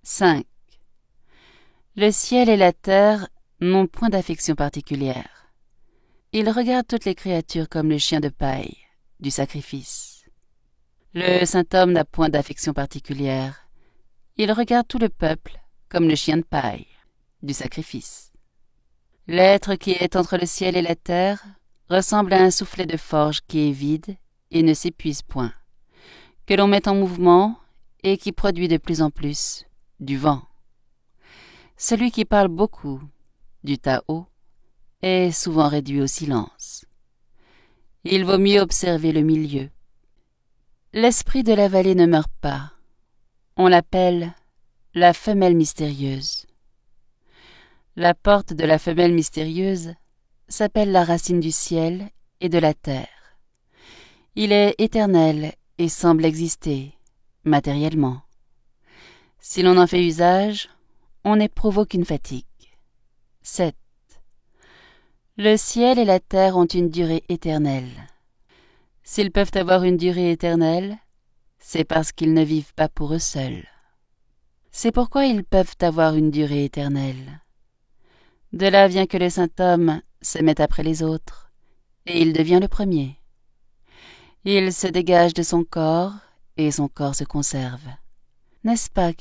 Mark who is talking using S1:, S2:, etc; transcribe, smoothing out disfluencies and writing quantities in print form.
S1: 5. Le ciel et la terre n'ont point d'affection particulière. Ils regardent toutes les créatures comme le chien de paille, du sacrifice. Le saint homme n'a point d'affection particulière. Il regarde tout le peuple comme le chien de paille, du sacrifice. L'être qui est entre le ciel et la terre ressemble à un soufflet de forge qui est vide et ne s'épuise point, que l'on met en mouvement et qui produit de plus en plus du vent. Celui qui parle beaucoup, du Tao, est souvent réduit au silence. Il vaut mieux observer le milieu. L'esprit de la vallée ne meurt pas. On l'appelle la femelle mystérieuse. La porte de la femelle mystérieuse s'appelle la racine du ciel et de la terre. Il est éternel et semble exister, matériellement. Si l'on en fait usage, on n'éprouve aucune fatigue. 7. Le ciel et la terre ont une durée éternelle. S'ils peuvent avoir une durée éternelle, c'est parce qu'ils ne vivent pas pour eux seuls. C'est pourquoi ils peuvent avoir une durée éternelle. De là vient que le saint homme se met après les autres, et il devient le premier. Il se dégage de son corps, et son corps se conserve. N'est-ce pas